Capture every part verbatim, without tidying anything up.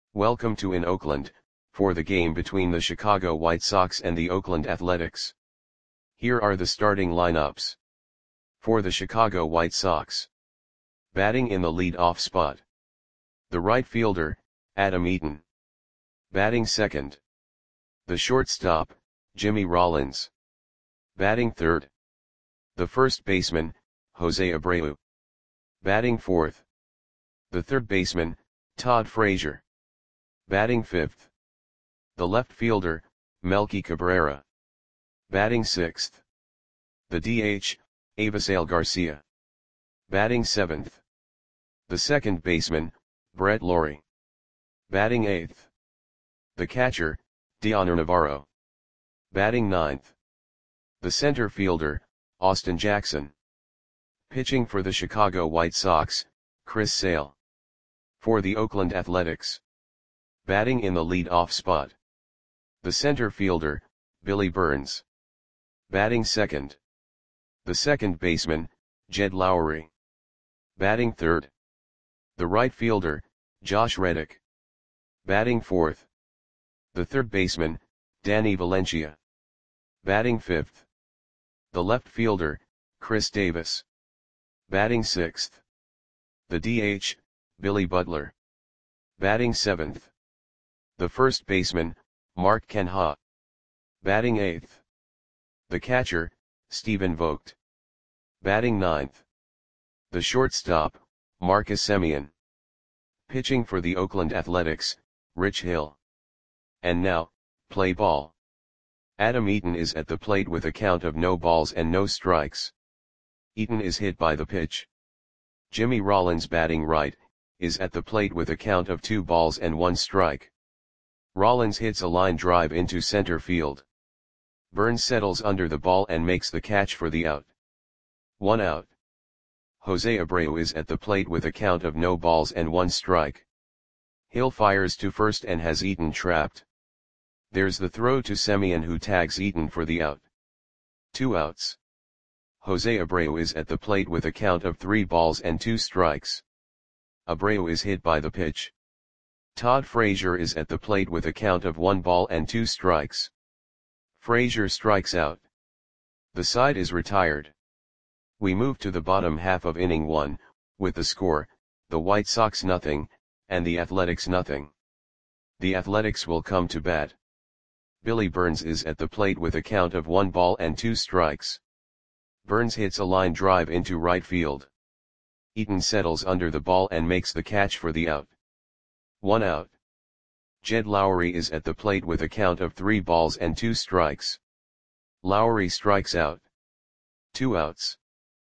Welcome to In Oakland, for the game between the Chicago White Sox and the Oakland Athletics. Here are the starting lineups. For the Chicago White Sox. Batting in the lead-off spot. The right fielder, Adam Eaton. Batting second. The shortstop, Jimmy Rollins. Batting third. The first baseman, Jose Abreu. Batting fourth. The third baseman, Todd Frazier. Batting fifth. The left fielder, Melky Cabrera. Batting sixth. The D H, Avisail Garcia. Batting seventh. The second baseman, Brett Lawrie. Batting eighth. The catcher, Dioner Navarro. Batting ninth. The center fielder, Austin Jackson. Pitching for the Chicago White Sox, Chris Sale. For the Oakland Athletics. Batting in the lead-off spot. The center fielder, Billy Burns. Batting second. The second baseman, Jed Lowrie. Batting third. The right fielder, Josh Reddick. Batting fourth. The third baseman, Danny Valencia. Batting fifth. The left fielder, Chris Davis. Batting sixth. The D H, Billy Butler. Batting seventh. The first baseman, Mark Canha. Batting eighth. The catcher, Stephen Vogt. Batting ninth. The shortstop, Marcus Semien. Pitching for the Oakland Athletics, Rich Hill. And now, play ball. Adam Eaton is at the plate with a count of no balls and no strikes. Eaton is hit by the pitch. Jimmy Rollins, batting right, is at the plate with a count of two balls and one strike. Rollins hits a line drive into center field. Burns settles under the ball and makes the catch for the out. One out. Jose Abreu is at the plate with a count of no balls and one strike. Hill fires to first and has Eaton trapped. There's the throw to Semien, who tags Eaton for the out. Two outs. Jose Abreu is at the plate with a count of three balls and two strikes. Abreu is hit by the pitch. Todd Frazier is at the plate with a count of one ball and two strikes. Frazier strikes out. The side is retired. We move to the bottom half of inning one, with the score, the White Sox nothing, and the Athletics nothing. The Athletics will come to bat. Billy Burns is at the plate with a count of one ball and two strikes. Burns hits a line drive into right field. Eaton settles under the ball and makes the catch for the out. One out. Jed Lowrie is at the plate with a count of three balls and two strikes. Lowrie strikes out. Two outs.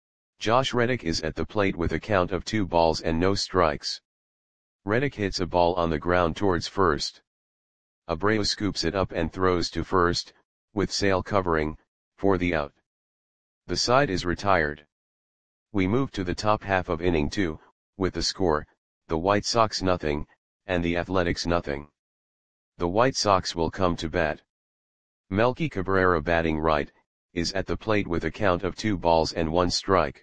Josh Reddick is at the plate with a count of two balls and no strikes. Reddick hits a ball on the ground towards first. Abreu scoops it up and throws to first, with Sale covering, for the out. The side is retired. We move to the top half of inning two, with the score, the White Sox nothing, and the Athletics nothing. The White Sox will come to bat. Melky Cabrera, batting right, is at the plate with a count of two balls and one strike.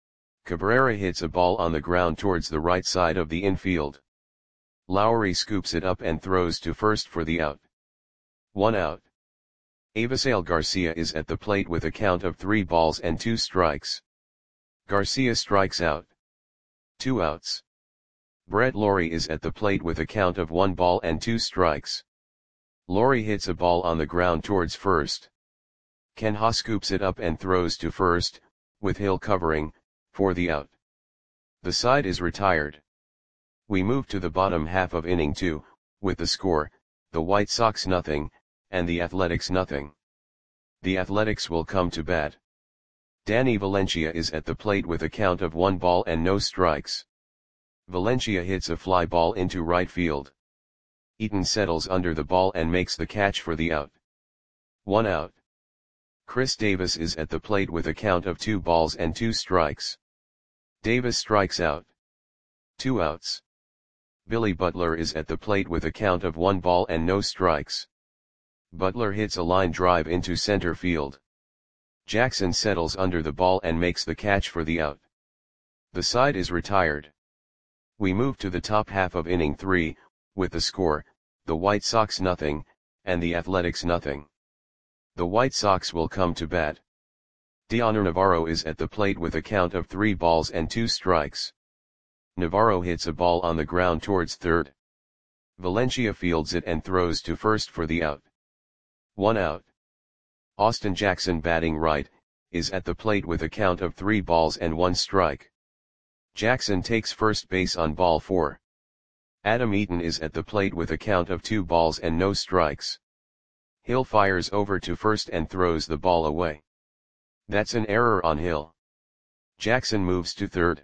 Cabrera hits a ball on the ground towards the right side of the infield. Lowrie scoops it up and throws to first for the out. One out. Avisail Garcia is at the plate with a count of three balls and two strikes. Garcia strikes out. Two outs. Brett Lawrie is at the plate with a count of one ball and two strikes. Lawrie hits a ball on the ground towards first. Canha scoops it up and throws to first, with Hill covering, for the out. The side is retired. We move to the bottom half of inning two, with the score, the White Sox nothing, and the Athletics nothing. The Athletics will come to bat. Danny Valencia is at the plate with a count of one ball and no strikes. Valencia hits a fly ball into right field. Eaton settles under the ball and makes the catch for the out. One out. Chris Davis is at the plate with a count of two balls and two strikes. Davis strikes out. Two outs. Billy Butler is at the plate with a count of one ball and no strikes. Butler hits a line drive into center field. Jackson settles under the ball and makes the catch for the out. The side is retired. We move to the top half of inning three, with the score, the White Sox nothing, and the Athletics nothing. The White Sox will come to bat. Dioner Navarro is at the plate with a count of three balls and two strikes. Navarro hits a ball on the ground towards third. Valencia fields it and throws to first for the out. One out. Austin Jackson, batting right, is at the plate with a count of three balls and one strike. Jackson takes first base on ball four. Adam Eaton is at the plate with a count of two balls and no strikes. Hill fires over to first and throws the ball away. That's an error on Hill. Jackson moves to third.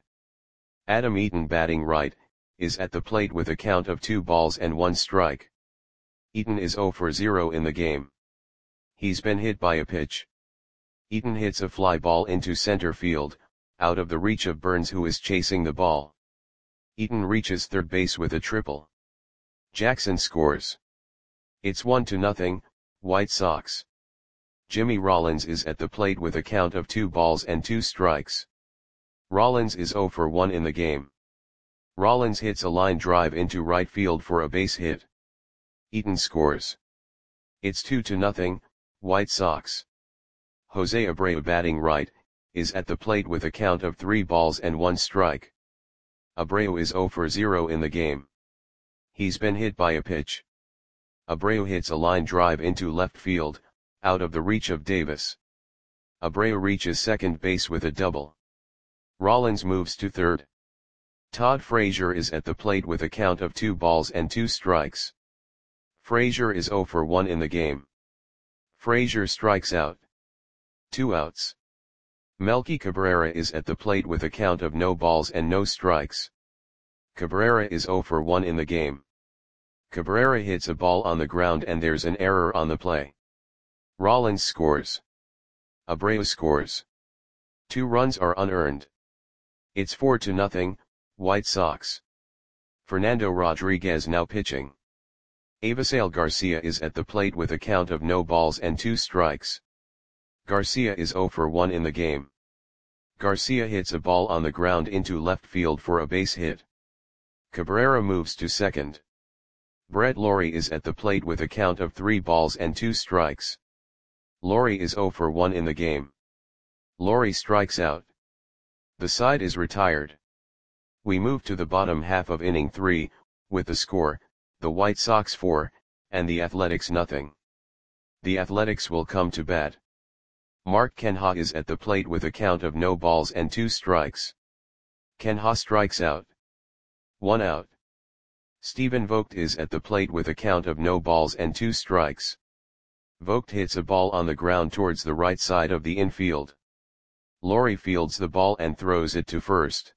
Adam Eaton, batting right, is at the plate with a count of two balls and one strike. Eaton is zero for zero in the game. He's been hit by a pitch. Eaton hits a fly ball into center field, out of the reach of Burns, who is chasing the ball. Eaton reaches third base with a triple. Jackson scores. It's one to nothing, White Sox. Jimmy Rollins is at the plate with a count of two balls and two strikes. Rollins is zero for one in the game. Rollins hits a line drive into right field for a base hit. Eaton scores. It's two to nothing, White Sox. Jose Abreu, batting right, is at the plate with a count of three balls and one strike. Abreu is zero for zero in the game. He's been hit by a pitch. Abreu hits a line drive into left field, out of the reach of Davis. Abreu reaches second base with a double. Rollins moves to third. Todd Frazier is at the plate with a count of two balls and two strikes. Frazier is zero for one in the game. Frazier strikes out. Two outs. Melky Cabrera is at the plate with a count of no balls and no strikes. Cabrera is zero for one in the game. Cabrera hits a ball on the ground and there's an error on the play. Rollins scores. Abreu scores. Two runs are unearned. It's four to nothing, White Sox. Fernando Rodriguez now pitching. Avisail Garcia is at the plate with a count of no balls and two strikes. Garcia is zero for one in the game. Garcia hits a ball on the ground into left field for a base hit. Cabrera moves to second. Brett Lawrie is at the plate with a count of three balls and two strikes. Lawrie is zero for one in the game. Lawrie strikes out. The side is retired. We move to the bottom half of inning three, with the score, the White Sox four, and the Athletics nothing. The Athletics will come to bat. Mark Canha is at the plate with a count of no balls and two strikes. Canha strikes out. One out. Stephen Vogt is at the plate with a count of no balls and two strikes. Vogt hits a ball on the ground towards the right side of the infield. Lawrie fields the ball and throws it to first.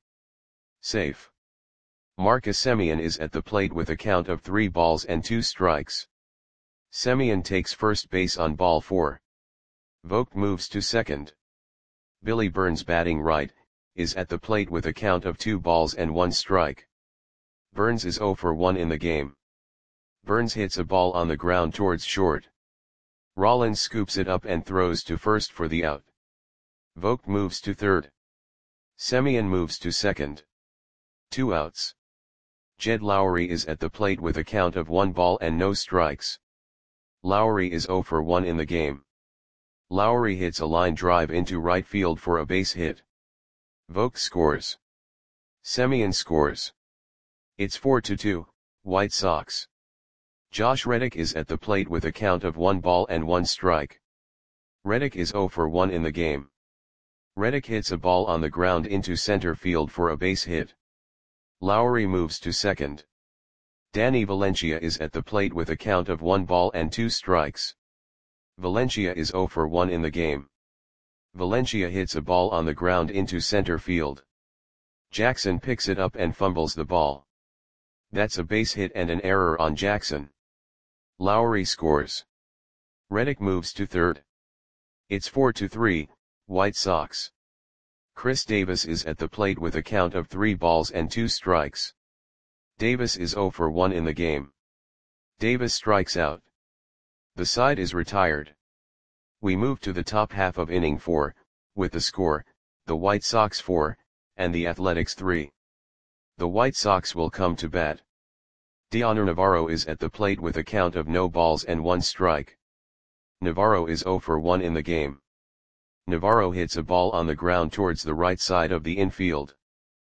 Safe. Marcus Semien is at the plate with a count of three balls and two strikes. Semien takes first base on ball four. Vogt moves to second. Billy Burns, batting right, is at the plate with a count of two balls and one strike. Burns is zero for one in the game. Burns hits a ball on the ground towards short. Rollins scoops it up and throws to first for the out. Vogt moves to third. Semien moves to second. Two outs. Jed Lowrie is at the plate with a count of one ball and no strikes. Lowrie is zero for one in the game. Lowrie hits a line drive into right field for a base hit. Vogt scores. Semien scores. It's four to two, White Sox. Josh Reddick is at the plate with a count of one ball and one strike. Reddick is zero for one in the game. Reddick hits a ball on the ground into center field for a base hit. Lowrie moves to second. Danny Valencia is at the plate with a count of one ball and two strikes. Valencia is zero for one in the game. Valencia hits a ball on the ground into center field. Jackson picks it up and fumbles the ball. That's a base hit and an error on Jackson. Lowrie scores. Reddick moves to third. It's four to three, White Sox. Chris Davis is at the plate with a count of three balls and two strikes. Davis is zero for one in the game. Davis strikes out. The side is retired. We move to the top half of inning four, with the score, the White Sox four, and the Athletics three. The White Sox will come to bat. Dioner Navarro is at the plate with a count of no balls and one strike. Navarro is zero for one in the game. Navarro hits a ball on the ground towards the right side of the infield.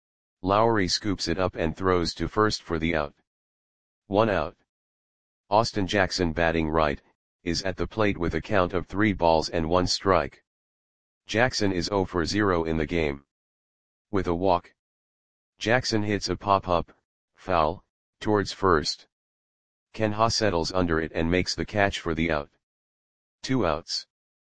Lowry scoops it up and throws to first for the out. One out. Austin Jackson, batting right, is at the plate with a count of three balls and one strike. Jackson is zero for zero in the game. With a walk, Jackson hits a pop-up, foul, towards first. Ken Ha settles under it and makes the catch for the out. Two outs.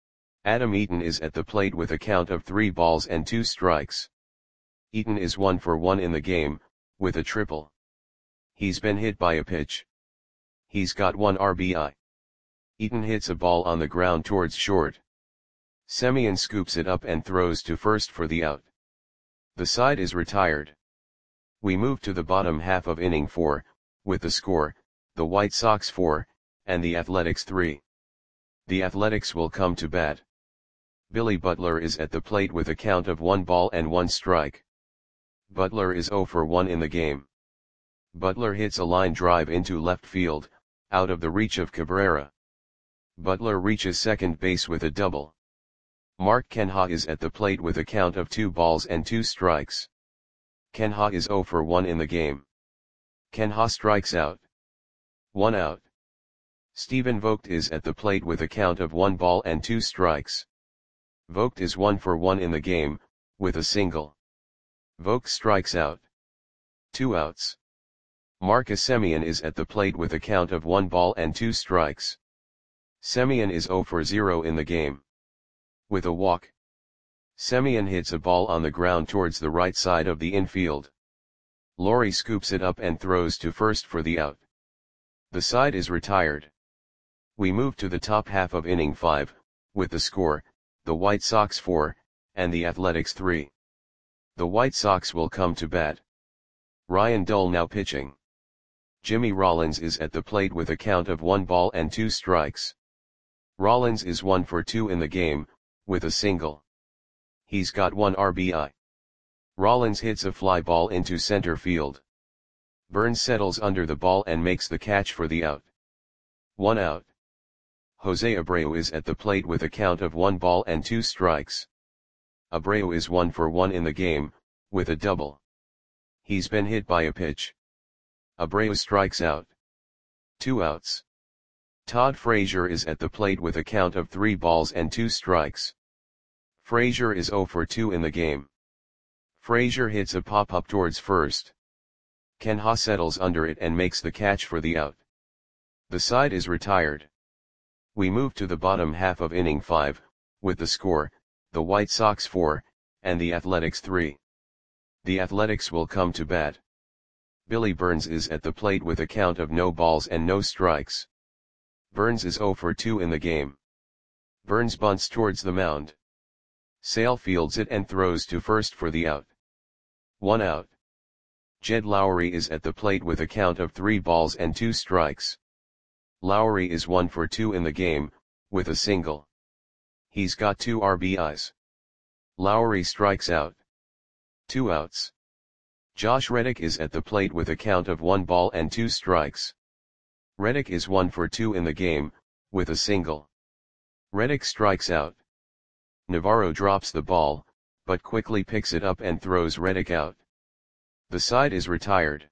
Adam Eaton is at the plate with a count of three balls and two strikes. Eaton is one for one in the game, with a triple. He's been hit by a pitch. He's got one R B I. Eaton hits a ball on the ground towards short. Semien scoops it up and throws to first for the out. The side is retired. We move to the bottom half of inning four, with the score, the White Sox four, and the Athletics three. The Athletics will come to bat. Billy Butler is at the plate with a count of one ball and one strike. Butler is zero for one in the game. Butler hits a line drive into left field, out of the reach of Cabrera. Butler reaches second base with a double. Mark Canha is at the plate with a count of two balls and two strikes. Canha is zero for one in the game. Canha strikes out. One out. Stephen Vogt is at the plate with a count of one ball and two strikes. Vogt is one for one in the game, with a single. Vogt strikes out. Two outs. Marcus Semien is at the plate with a count of one ball and two strikes. Semien is zero for zero in the game. With a walk, Semien hits a ball on the ground towards the right side of the infield. Lowry scoops it up and throws to first for the out. The side is retired. We move to the top half of inning five, with the score, the White Sox four, and the Athletics three. The White Sox will come to bat. Ryan Dull now pitching. Jimmy Rollins is at the plate with a count of one ball and two strikes. Rollins is one for two in the game, with a single. He's got one R B I. Rollins hits a fly ball into center field. Burns settles under the ball and makes the catch for the out. One out. Jose Abreu is at the plate with a count of one ball and two strikes. Abreu is one for one in the game, with a double. He's been hit by a pitch. Abreu strikes out. Two outs. Todd Frazier is at the plate with a count of three balls and two strikes. Frazier is zero for two in the game. Frazier hits a pop-up towards first. Canha settles under it and makes the catch for the out. The side is retired. We move to the bottom half of inning five, with the score, the White Sox four, and the Athletics three. The Athletics will come to bat. Billy Burns is at the plate with a count of no balls and no strikes. Burns is zero for two in the game. Burns bunts towards the mound. Sale fields it and throws to first for the out. One out. Jed Lowry is at the plate with a count of three balls and two strikes. Lowry is one for two in the game, with a single. He's got two R B Is. Lowry strikes out. Two outs. Josh Reddick is at the plate with a count of one ball and two strikes. Reddick is one for two in the game, with a single. Reddick strikes out. Navarro drops the ball, but quickly picks it up and throws Reddick out. The side is retired.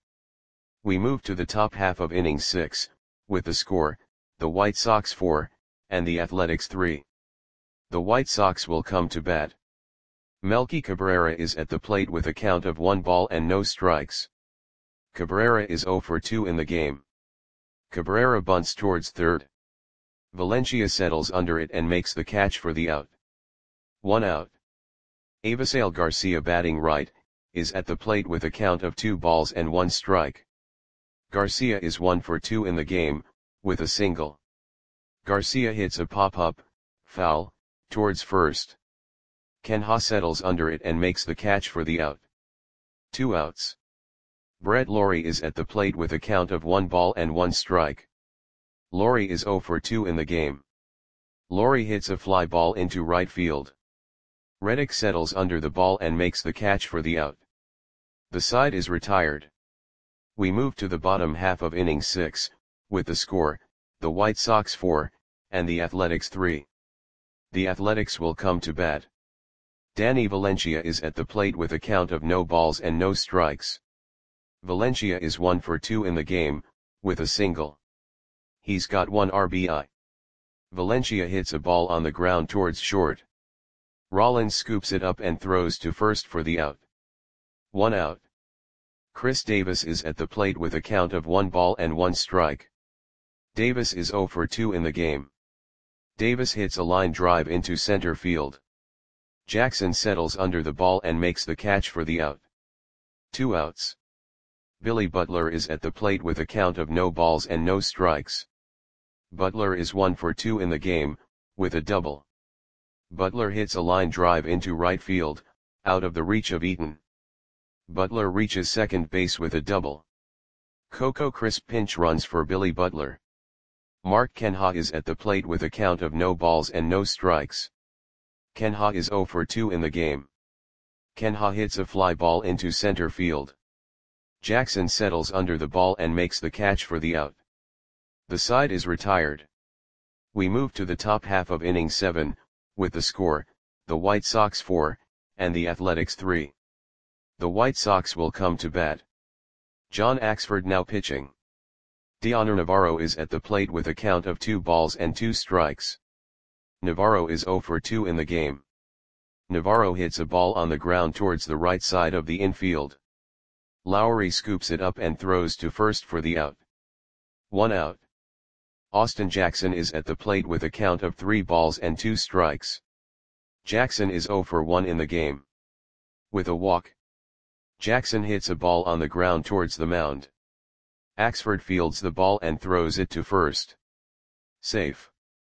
We move to the top half of inning six, with the score, the White Sox four, and the Athletics three. The White Sox will come to bat. Melky Cabrera is at the plate with a count of one ball and no strikes. Cabrera is zero for two in the game. Cabrera bunts towards third. Valencia settles under it and makes the catch for the out. One out. Avisail Garcia, batting right, is at the plate with a count of two balls and one strike. Garcia is one for two in the game, with a single. Garcia hits a pop-up, foul, towards first. Canha settles under it and makes the catch for the out. Two outs. Brett Lawrie is at the plate with a count of one ball and one strike. Lawrie is zero for two in the game. Lawrie hits a fly ball into right field. Reddick settles under the ball and makes the catch for the out. The side is retired. We move to the bottom half of inning six, with the score, the White Sox four, and the Athletics three. The Athletics will come to bat. Danny Valencia is at the plate with a count of no balls and no strikes. Valencia is one for two in the game, with a single. He's got one R B I. Valencia hits a ball on the ground towards short. Rollins scoops it up and throws to first for the out. One out. Chris Davis is at the plate with a count of one ball and one strike. Davis is zero for two in the game. Davis hits a line drive into center field. Jackson settles under the ball and makes the catch for the out. Two outs. Billy Butler is at the plate with a count of no balls and no strikes. Butler is one for two in the game, with a double. Butler hits a line drive into right field, out of the reach of Eaton. Butler reaches second base with a double. Coco Crisp pinch runs for Billy Butler. Mark Canha is at the plate with a count of no balls and no strikes. Canha is zero for two in the game. Canha hits a fly ball into center field. Jackson settles under the ball and makes the catch for the out. The side is retired. We move to the top half of inning seven, with the score, the White Sox four, and the Athletics three. The White Sox will come to bat. John Axford now pitching. Dioner Navarro is at the plate with a count of two balls and two strikes. Navarro is zero for two in the game. Navarro hits a ball on the ground towards the right side of the infield. Lowry scoops it up and throws to first for the out. One out. Austin Jackson is at the plate with a count of three balls and two strikes. Jackson is zero for one in the game. With a walk. Jackson hits a ball on the ground towards the mound. Axford fields the ball and throws it to first. Safe.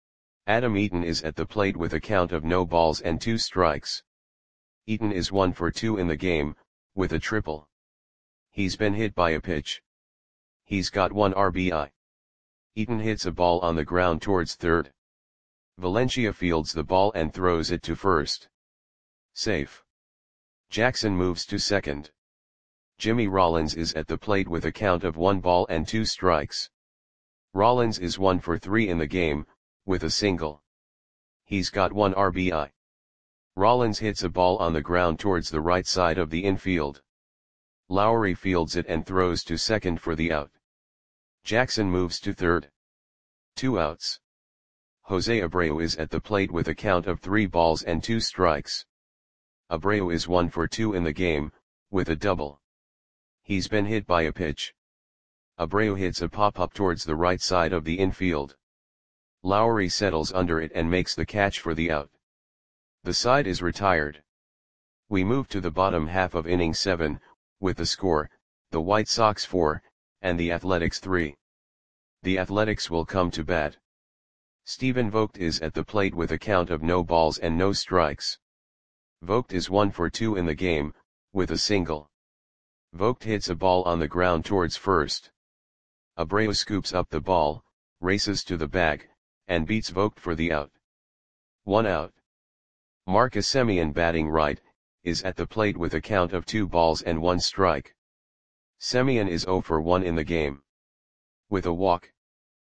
Adam Eaton is at the plate with a count of no balls and two strikes. Eaton is one for two in the game, with a triple. He's been hit by a pitch. He's got one R B I. Eaton hits a ball on the ground towards third. Valencia fields the ball and throws it to first. Safe. Jackson moves to second. Jimmy Rollins is at the plate with a count of one ball and two strikes. Rollins is one for three in the game, with a single. He's got one R B I. Rollins hits a ball on the ground towards the right side of the infield. Lowry fields it and throws to second for the out. Jackson moves to third. Two outs. Jose Abreu is at the plate with a count of three balls and two strikes. Abreu is one for two in the game, with a double. He's been hit by a pitch. Abreu hits a pop-up towards the right side of the infield. Lowry settles under it and makes the catch for the out. The side is retired. We move to the bottom half of inning seven, with the score, the White Sox four, and the Athletics three. The Athletics will come to bat. Stephen Vogt is at the plate with a count of no balls and no strikes. Vogt is one for two in the game, with a single. Vogt hits a ball on the ground towards first. Abreu scoops up the ball, races to the bag, and beats Vogt for the out. One out. Marcus Semien batting right, is at the plate with a count of two balls and one strike. Semien is zero for one in the game. With a walk.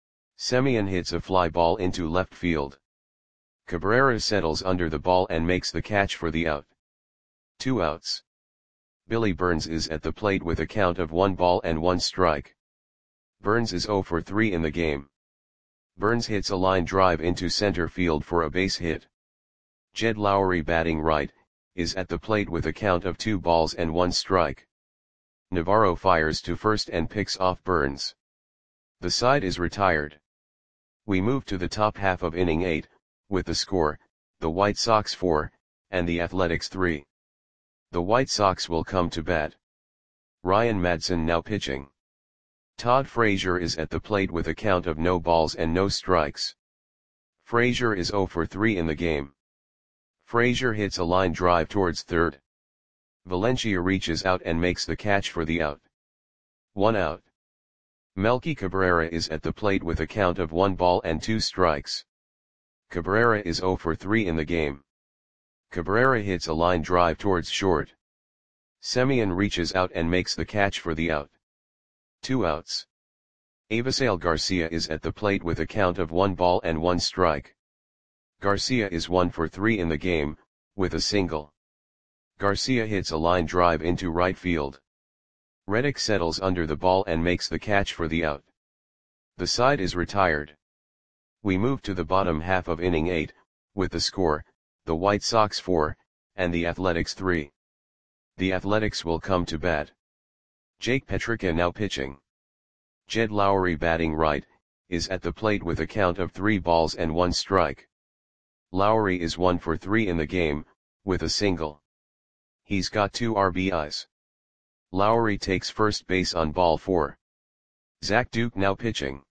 Semien hits a fly ball into left field. Cabrera settles under the ball and makes the catch for the out. Two outs. Billy Burns is at the plate with a count of one ball and one strike. Burns is zero for three in the game. Burns hits a line drive into center field for a base hit. Jed Lowry batting right, is at the plate with a count of two balls and one strike. Navarro fires to first and picks off Burns. The side is retired. We move to the top half of inning eight, with the score, the White Sox four, and the Athletics three. The White Sox will come to bat. Ryan Madson now pitching. Todd Frazier is at the plate with a count of no balls and no strikes. Frazier is zero for three in the game. Frazier hits a line drive towards third. Valencia reaches out and makes the catch for the out. One out. Melky Cabrera is at the plate with a count of one ball and two strikes. Cabrera is zero for three in the game. Cabrera hits a line drive towards short. Semien reaches out and makes the catch for the out. Two outs. Avisail Garcia is at the plate with a count of one ball and one strike. Garcia is one for three in the game, with a single. Garcia hits a line drive into right field. Reddick settles under the ball and makes the catch for the out. The side is retired. We move to the bottom half of inning eight, with the score, the White Sox four, and the Athletics three. The Athletics will come to bat. Jake Petricka now pitching. Jed Lowrie batting right, is at the plate with a count of three balls and one strike. Lowrie is one for three in the game, with a single. He's got two R B Is. Lowrie takes first base on ball four. Zach Duke now pitching.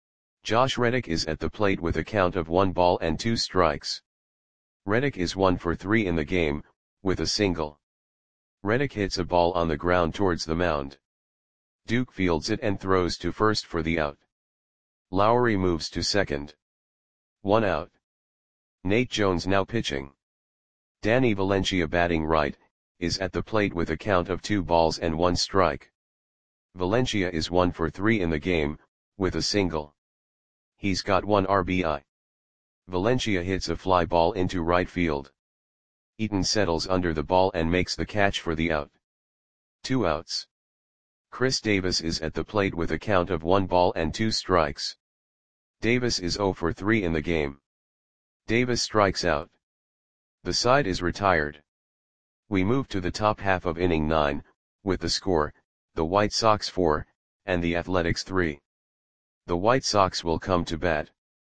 Josh Reddick is at the plate with a count of one ball and two strikes. Reddick is one for three in the game, with a single. Reddick hits a ball on the ground towards the mound. Duke fields it and throws to first for the out. Lowrie moves to second. One out. Nate Jones now pitching. Danny Valencia batting right, is at the plate with a count of two balls and one strike. Valencia is one for three in the game, with a single. He's got one R B I. Valencia hits a fly ball into right field. Eaton settles under the ball and makes the catch for the out. Two outs. Chris Davis is at the plate with a count of one ball and two strikes. Davis is zero for three in the game. Davis strikes out. The side is retired. We move to the top half of inning nine, with the score, the White Sox four, and the Athletics three. The White Sox will come to bat.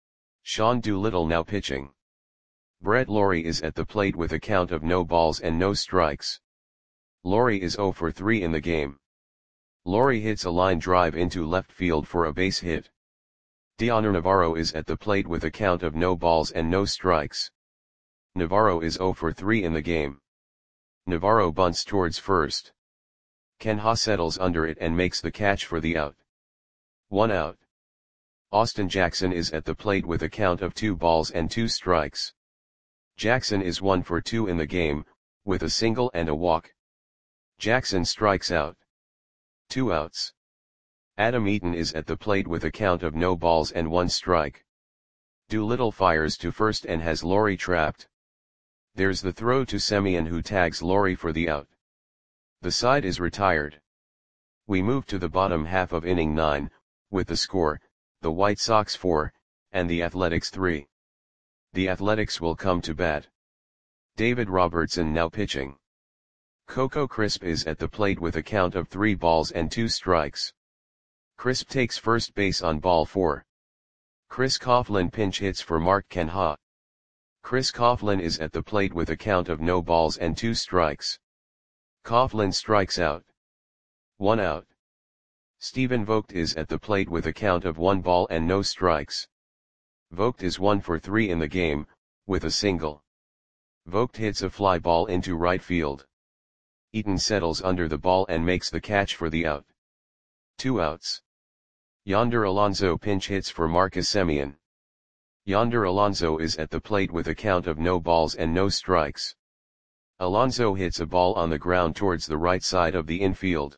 Sean Doolittle now pitching. Brett Lawrie is at the plate with a count of no balls and no strikes. Lawrie is zero for three in the game. Lawrie hits a line drive into left field for a base hit. Dioner Navarro is at the plate with a count of no balls and no strikes. Navarro is zero for three in the game. Navarro bunts towards first. Ken Ha settles under it and makes the catch for the out. One out. Austin Jackson is at the plate with a count of two balls and two strikes. Jackson is one for two in the game, with a single and a walk. Jackson strikes out. Two outs. Adam Eaton is at the plate with a count of no balls and one strike. Doolittle fires to first and has Lawrie trapped. There's the throw to Semien, who tags Lawrie for the out. The side is retired. We move to the bottom half of inning nine, with the score, the White Sox four, and the Athletics three. The Athletics will come to bat. David Robertson now pitching. Coco Crisp is at the plate with a count of three balls and two strikes. Crisp takes first base on ball four. Chris Coughlin pinch hits for Mark Ken Ha. Chris Coughlin is at the plate with a count of no balls and two strikes. Coughlin strikes out. One out. Stephen Vogt is at the plate with a count of one ball and no strikes. Vogt is one for three in the game, with a single. Vogt hits a fly ball into right field. Eaton settles under the ball and makes the catch for the out. Two outs. Yonder Alonso pinch hits for Marcus Semien. Yonder Alonso is at the plate with a count of no balls and no strikes. Alonso hits a ball on the ground towards the right side of the infield.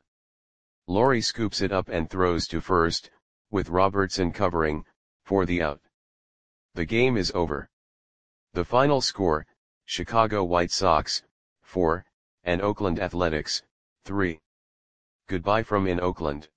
Lawrie scoops it up and throws to first, with Robertson covering, for the out. The game is over. The final score, Chicago White Sox, four, and Oakland Athletics, three. Goodbye from in Oakland.